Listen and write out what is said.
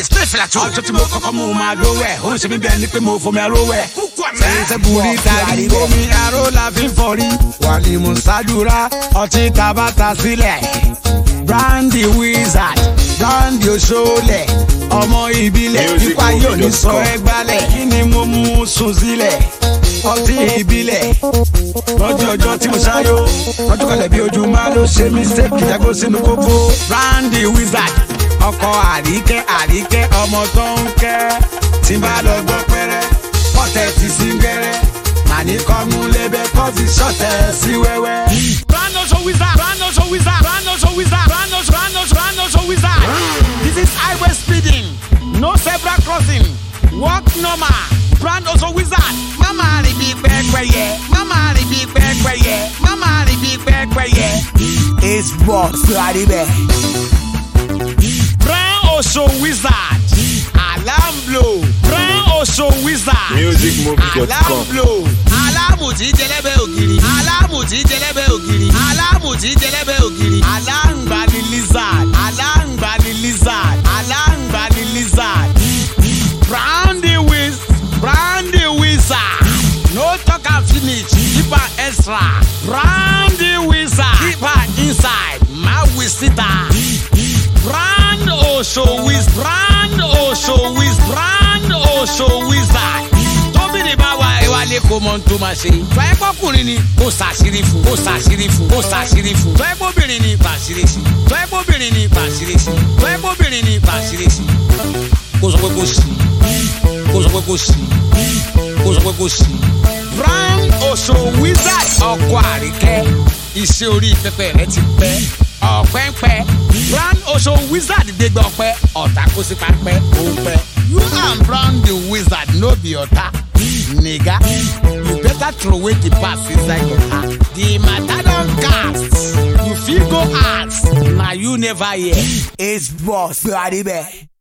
Stay flat. Ọjọ́ tí mo kọ́kọ́ mú máa lówó ẹ̀. Ó ń ṣe mí bẹ́ẹ̀ ni pé mo fomi arówó ẹ̀. Ṣé burúkú àrí omi aró la fi ń fọrí? Wàlí mo ṣáàdúrà ọtí tabata sílẹ̀. Brandy Wizard, Brandy Oṣoolẹ̀, ọmọ ìbílẹ̀, ipa yóò ní sọ ẹ gbálẹ̀. Kí ni mo mú sùn sílẹ̀? Ọtí ìbílẹ̀, lọ́jọ́ ọjọ́ tí mo ṣáyó, lọ́jọ́ kalẹ̀ bí ojú máa ló ṣe mistake ìjágbó sínú kókó. Brandy Wizard, ọkọ àríkẹ́, ọmọ tó ń kẹ́, tí n bá lọ gbọ́ pẹ́rẹ́, pọ́tẹ́ ti sí gẹ́rẹ́, màní kọ́ mú lébẹ́ kọ́ fi ṣọ́tẹ̀ sí wẹ́wẹ́. Brand Wizard, This is highway speeding, no zebra crossing, walk normal. Brand Wizard. Mama ribi pẹ́pẹ́yẹ, mama ribi pẹ́pẹ́yẹ, mama ribi pẹ́pẹ́yẹ. It's boss Laribe. Brand Wizard. Alarm blow. Brand Wizard. Musicmovie.com. Alarm blow. Alamu ti jẹlẹbẹ ògiri. Alamu ti jẹlẹbẹ ògiri. Alamu ti jẹlẹbẹ ògiri. Alangba ni lizard. Alangba ni lizard. Alangba ni lizard. Brandy Wizard. No talk and finish. Keep her extra. Brandy Wizard. Keep her inside. My visitor. Brand Wizard. Brand Wizard. Tóbi ni báwa ìwálé kò mọ̀ tó máa ṣe. Tọ́yẹ́ pọ́kùnrin ni kò ṣàṣírí fún. Tọ́yẹ́ pọ́bìnrin ni pàṣírí sí. Tọ́yẹ́ pọ́bìnrin ni pàṣírí sí. Tọ́yẹ́ pọ́bìnrin ni pàṣírí sí. Kò sọ pé kò sí. Brand Wizard. Ọkọ àríkẹ́, iṣẹ́ orí pẹpẹ rẹ ti pẹ́. Ọ̀pẹ́ńpẹ́. Brand Wizard gbégbá ọpẹ́. Ọ̀tá kó sí pápẹ́ òun pẹ́. You and Brand Wizard no be ọ̀tá. Nigga, you better throw away the pass inside your heart. The matter don cast. You fit go ask. Na you never hear. It's boss Laribe.